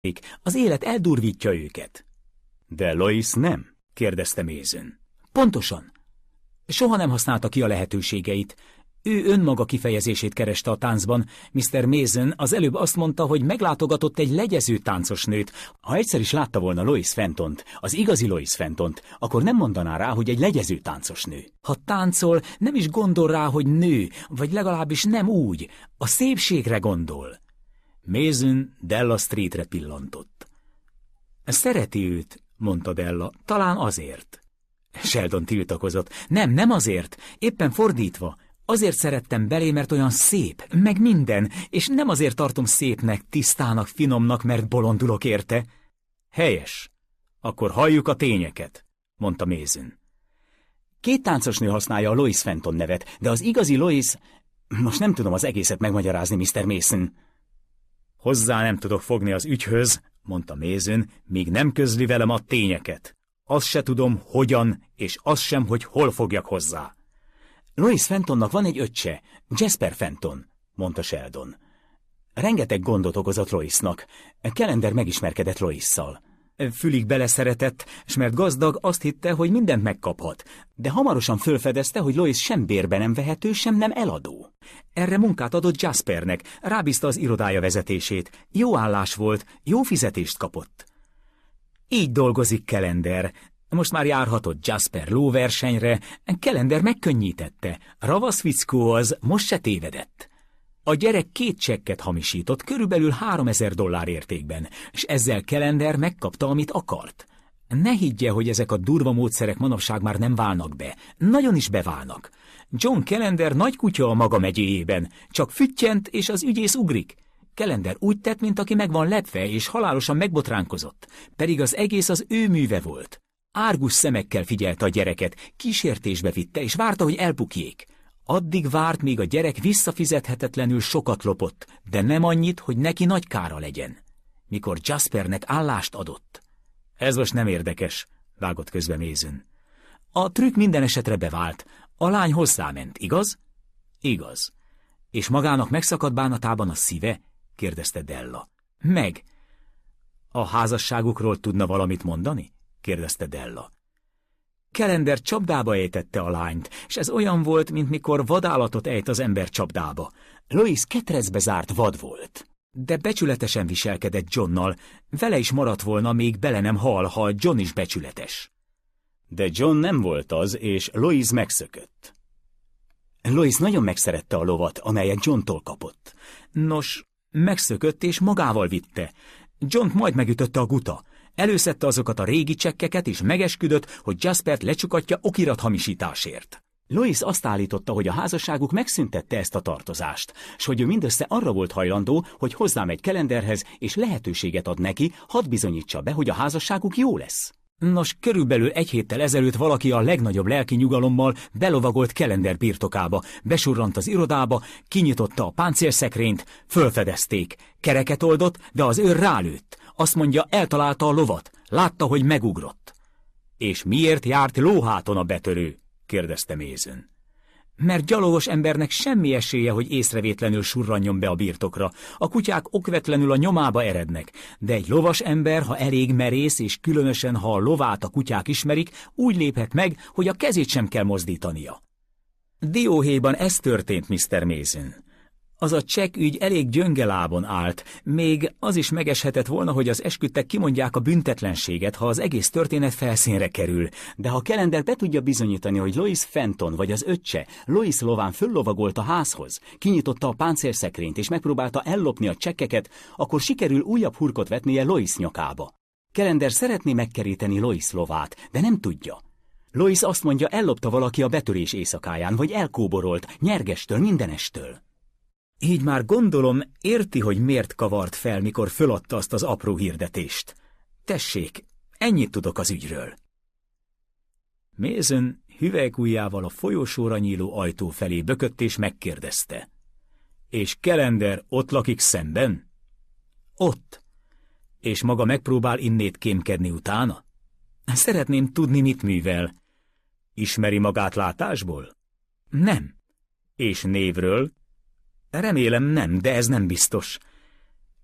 Az élet eldurvítja őket. De Lois nem? Kérdezte Mason. Pontosan. Soha nem használta ki a lehetőségeit. Ő önmaga kifejezését kereste a táncban. Mr. Mason az előbb azt mondta, hogy meglátogatott egy legyező táncosnőt. Ha egyszer is látta volna Lois Fentont, az igazi Lois Fentont, akkor nem mondaná rá, hogy egy legyező táncosnő. Ha táncol, nem is gondol rá, hogy nő, vagy legalábbis nem úgy. A szépségre gondol. Mason Della Streetre pillantott. Szereti őt, mondta Della, talán azért. Sheldon tiltakozott. Nem azért, éppen fordítva. Azért szerettem belé, mert olyan szép, meg minden, és nem azért tartom szépnek, tisztának, finomnak, mert bolondulok érte. Helyes. Akkor halljuk a tényeket, mondta Mason. 2 táncosnő használja a Lois Fenton nevet, de az igazi Lois... Most nem tudom az egészet megmagyarázni, Mr. Mason. Hozzá nem tudok fogni az ügyhöz, mondta Mason, míg nem közli velem a tényeket. Azt se tudom, hogyan, és azt sem, hogy hol fogjak hozzá. Lois Fentonnak van egy öccse, Jasper Fenton, mondta Sheldon. Rengeteg gondot okozott Loisnak. Callender megismerkedett Loisszal. Fülig beleszeretett, s mert gazdag, azt hitte, hogy mindent megkaphat, de hamarosan fölfedezte, hogy Lois sem bérbe nem vehető, sem nem eladó. Erre munkát adott Jaspernek, rábízta az irodája vezetését. Jó állás volt, jó fizetést kapott. Így dolgozik Callender. Most már járhatott Jasper lóversenyre, Callender megkönnyítette. Ravasz fickó az, most se tévedett. A gyerek 2 csekket hamisított, körülbelül $3000 értékben, és ezzel Callender megkapta, amit akart. Ne higgye, hogy ezek a durva módszerek manapság már nem válnak be. Nagyon is beválnak. John Callender nagy kutya a maga megyéjében, csak füttyent, és az ügyész ugrik. Callender úgy tett, mint aki meg van lepve, és halálosan megbotránkozott, pedig az egész az ő műve volt. Árgus szemekkel figyelte a gyereket, kísértésbe vitte, és várta, hogy elbukjék. Addig várt, míg a gyerek visszafizethetetlenül sokat lopott, de nem annyit, hogy neki nagy kára legyen. Mikor Jaspernek állást adott. Ez most nem érdekes, vágott közbe Mason. A trükk minden esetre bevált. A lány hozzáment, igaz? Igaz. És magának megszakadt bánatában a szíve? Kérdezte Della. Meg. A házasságukról tudna valamit mondani? Kérdezte Della. Callender csapdába ejtette a lányt, és ez olyan volt, mint mikor vadállatot ejt az ember csapdába. Lois ketrecbe zárt vad volt. De becsületesen viselkedett Johnnal, vele is maradt volna, még bele nem hal, ha John is becsületes. De John nem volt az, és Lois megszökött. Lois nagyon megszerette a lovat, amelyet Johntól kapott. Nos, megszökött és magával vitte. Johnt majd megütötte a guta. Előszedte azokat a régi csekkeket, és megesküdött, hogy Jaspert lecsukatja okirathamisításért. Lois azt állította, hogy a házasságuk megszüntette ezt a tartozást, s hogy ő mindössze arra volt hajlandó, hogy hozzámegy Callenderhez, és lehetőséget ad neki, hadd bizonyítsa be, hogy a házasságuk jó lesz. Nos, körülbelül 1 héttel ezelőtt valaki a legnagyobb lelki nyugalommal belovagolt Callender birtokába, besurrant az irodába, kinyitotta a páncélszekrényt, fölfedezték. Kereket oldott, de az őr rálőtt. Azt mondja, eltalálta a lovat, látta, hogy megugrott. És miért járt lóháton a betörő? Kérdezte Mason. Mert gyalogos embernek semmi esélye, hogy észrevétlenül surranjon be a birtokra. A kutyák okvetlenül a nyomába erednek, de egy lovas ember, ha elég merész, és különösen, ha a lovát a kutyák ismerik, úgy léphet meg, hogy a kezét sem kell mozdítania. Dióhéjban ez történt, Mr. Mason. Az a csekk ügy elég gyönge lábon állt, még az is megeshetett volna, hogy az esküdtek kimondják a büntetlenséget, ha az egész történet felszínre kerül, de ha Callender be tudja bizonyítani, hogy Lois Fenton vagy az öccse Lois lován föllovagolt a házhoz, kinyitotta a páncélszekrényt és megpróbálta ellopni a csekkeket, akkor sikerül újabb hurkot vetnie Lois nyakába. Callender szeretné megkeríteni Lois lovát, de nem tudja. Lois azt mondja, ellopta valaki a betörés éjszakáján, vagy elkóborolt, nyergestől, mindenestől. Így már gondolom, érti, hogy miért kavart fel, mikor föladta azt az apró hirdetést. Tessék, ennyit tudok az ügyről. Mason hüvelykujjával a folyosóra nyíló ajtó felé bökött és megkérdezte. És Callender ott lakik szemben? Ott. És maga megpróbál innét kémkedni utána? Szeretném tudni, mit művel. Ismeri magát látásból? Nem. És névről? Remélem nem, de ez nem biztos.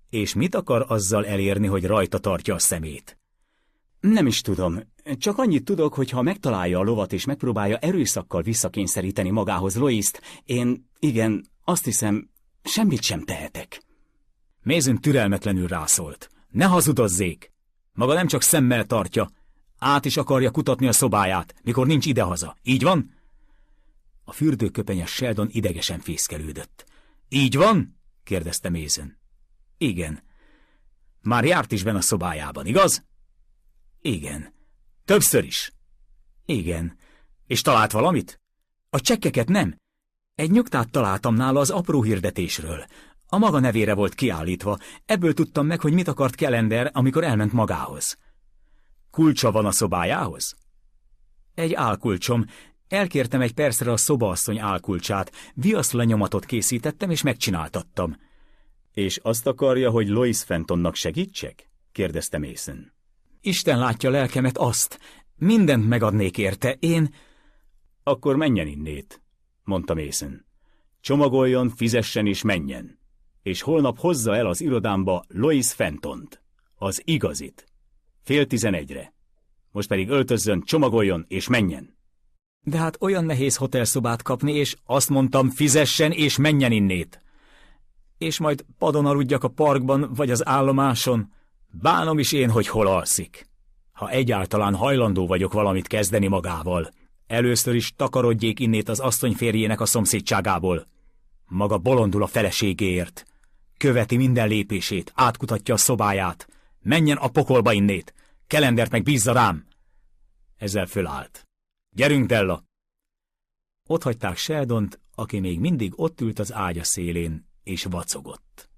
És mit akar azzal elérni, hogy rajta tartja a szemét? Nem is tudom. Csak annyit tudok, hogy ha megtalálja a lovat és megpróbálja erőszakkal visszakényszeríteni magához Loist, igen, azt hiszem, semmit sem tehetek. Mason türelmetlenül rászólt. Ne hazudozzék! Maga nem csak szemmel tartja, át is akarja kutatni a szobáját, mikor nincs idehaza. Így van? A fürdőköpenyes Sheldon idegesen fészkelődött. Így van? kérdezte Mason. Igen. Már járt is benne a szobájában, igaz? Igen. Többször is? Igen. És talált valamit? A csekkeket nem. Egy nyugtát találtam nála az apró hirdetésről. A maga nevére volt kiállítva, ebből tudtam meg, hogy mit akart Calendar, amikor elment magához. Kulcsa van a szobájához? Egy álkulcsom. Elkértem egy percre a szobaasszony álkulcsát, viaszlenyomatot készítettem és megcsináltattam. És azt akarja, hogy Lois Fentonnak segítsek? kérdezte Mason. Isten látja lelkemet, azt. Mindent megadnék érte, én... Akkor menjen innét, mondta Mason. Csomagoljon, fizessen és menjen. És holnap hozza el az irodámba Lois Fentont, az igazit. 10:30-re. Most pedig öltözzön, csomagoljon és menjen. De hát olyan nehéz hotelszobát kapni, és azt mondtam, fizessen és menjen innét. És majd padon aludjak a parkban vagy az állomáson. Bánom is én, hogy hol alszik. Ha egyáltalán hajlandó vagyok valamit kezdeni magával, először is takarodjék innét az asszony férjének a szomszédságából. Maga bolondul a feleségéért. Követi minden lépését, átkutatja a szobáját. Menjen a pokolba innét. Calendart meg bízza rám. Ezzel fölállt. Gyerünk, Della! Ott hagyták Sheldont, aki még mindig ott ült az ágya szélén, és vacogott.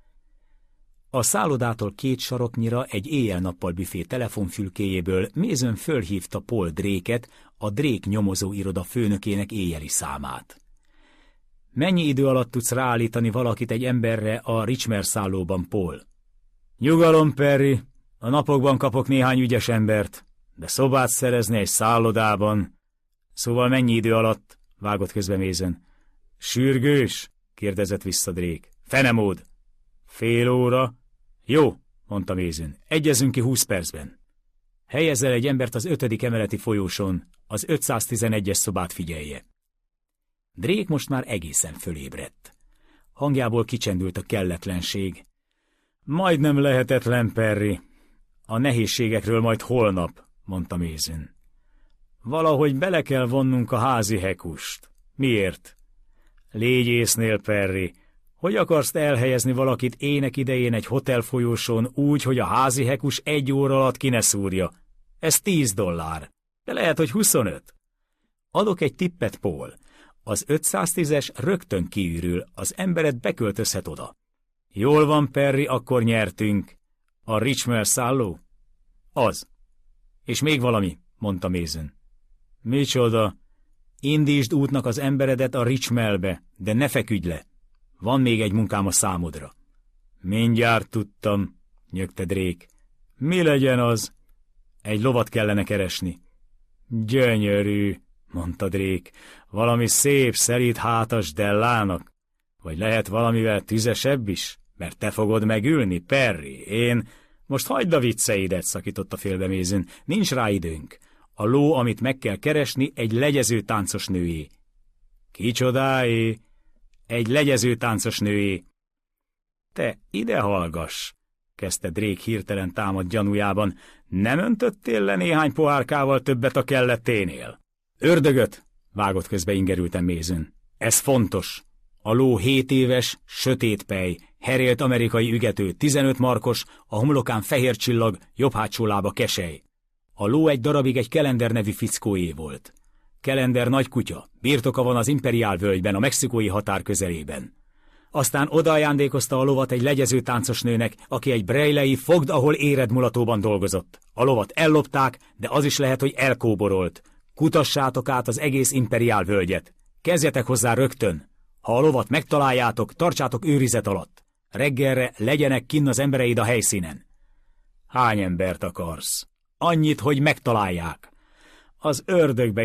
A szállodától 2 saroknyira egy éjjel-nappal büfé telefonfülkéjéből Mason fölhívta Paul Drake-et, a Drake nyomozóiroda főnökének éjjeli számát. Mennyi idő alatt tudsz ráállítani valakit egy emberre a Richmond szállóban, Paul? Nyugalom, Perry, a napokban kapok néhány ügyes embert, de szobát szerezni egy szállodában. Szóval mennyi idő alatt? Vágott közbe Mason. Sürgős? Kérdezett vissza Drake. Fenemód. Fél óra? Jó, mondta Mason. Egyezünk ki 20 percben. Helyezzel egy embert az 5. emeleti folyóson, az 511-es szobát figyelje. Drake most már egészen fölébredt. Hangjából kicsendült a kelletlenség. Majdnem lehetetlen, Perry. A nehézségekről majd holnap, mondta Mason. Valahogy bele kell vonnunk a házi hekust. Miért? Légy észnél, Perry. Hogy akarsz elhelyezni valakit ének idején egy hotelfolyóson úgy, hogy a házi hekus 1 óra alatt ki ne szúrja? Ez $10. De lehet, hogy 25. Adok egy tippet, Paul. Az 510-es rögtön kiürül, az embered beköltözhet oda. Jól van, Perry, akkor nyertünk. A Richmond szálló? Az. És még valami, mondta Mason. Micsoda? Indítsd útnak az emberedet a Richmondbe, de ne feküdj le. Van még egy munkám a számodra. Mindjárt tudtam, nyögte Drake. Mi legyen az? Egy lovat kellene keresni. Gyönyörű, mondta Drake. Valami szép, szelíd hátas Dellának? Vagy lehet valamivel tüzesebb is? Mert te fogod megülni, Perry, én... Most hagyd a vicceidet, szakította félbe Mason. Nincs rá időnk. A ló, amit meg kell keresni, egy legyező táncos nőjé. Kicsodáé? Egy legyező táncos nőjé. Te ide hallgass, kezdte Drake hirtelen támadt gyanújában. Nem öntöttél le néhány pohárkával többet a kelletténél? Ördögöt, vágott közbe ingerülten Mason. Ez fontos. A ló 7 éves, sötét pej, herélt amerikai ügető, 15 markos, a homlokán fehér csillag, jobb hátsó lába kesely. A ló egy darabig egy Calendar nevű fickóé volt. Calendar nagy kutya, birtoka van az Imperial völgyben, a mexikói határ közelében. Aztán odaajándékozta a lovat egy legyező táncos nőnek, aki egy brejlei fogd, ahol éred mulatóban dolgozott. A lovat ellopták, de az is lehet, hogy elkóborolt. Kutassátok át az egész Imperial völgyet. Kezdjetek hozzá rögtön. Ha a lovat megtaláljátok, tartsátok őrizet alatt. Reggelre legyenek kinn az embereid a helyszínen. Hány embert akarsz? Annyit, hogy megtalálják. Az ördögbe